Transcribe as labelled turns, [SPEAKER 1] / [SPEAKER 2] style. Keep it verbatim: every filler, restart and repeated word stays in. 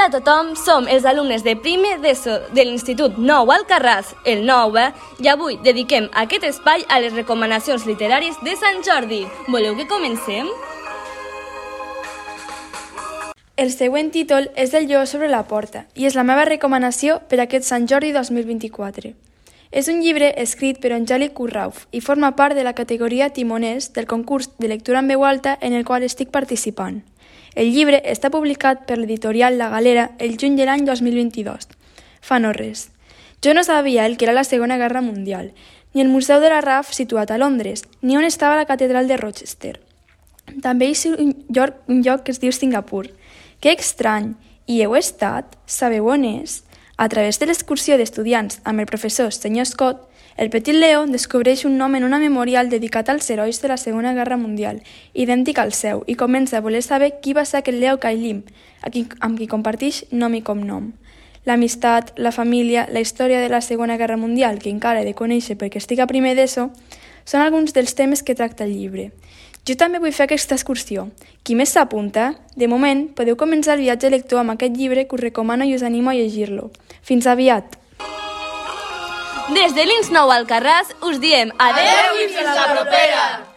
[SPEAKER 1] Hola a tothom, som els alumnes de primer d'ESO de l'Institut Nou Alcarràs, el nou E, i avui dediquem aquest espai a les recomanacions literàries de Sant Jordi. Voleu que comencem?
[SPEAKER 2] El següent títol és El lleó sobre la porta i és la meva recomanació per a aquest Sant Jordi dos mil vint-i-quatre. És un llibre escrit per Angèlic Currauf i forma part de la categoria Timoners del concurs de lectura en veu alta en el qual estic participant. El llibre està publicat per l'editorial La Galera el juny de l'any dos mil vint-i-dos. Fa no res. Jo no sabia el que era la Segona Guerra Mundial, ni el Museu de la R A F situat a Londres, ni on estava la Catedral de Rochester. També hi ha un lloc, un lloc que es diu Singapur. Que estrany! I heu estat? Sabeu on és? A través de l'excursió d'estudiants amb el professor senyor Scott, el petit Leo descobreix un nom en una memorial dedicat als herois de la Segona Guerra Mundial, idèntic al seu, i comença a voler saber qui va ser aquest Leo Kailim, amb qui comparteix nom i cognom. L'amistat, la família, la història de la Segona Guerra Mundial, que encara he de conèixer perquè estic a primer d'ESO, són alguns dels temes que tracta el llibre. Jo també vull fer aquesta excursió. Qui més s'apunta? De moment, podeu començar el viatge lector amb aquest llibre que us recomano i us animo a llegir-lo. Fins aviat!
[SPEAKER 1] Des de l'Ins Nou Alcarràs us diem adeu
[SPEAKER 3] i fins la propera!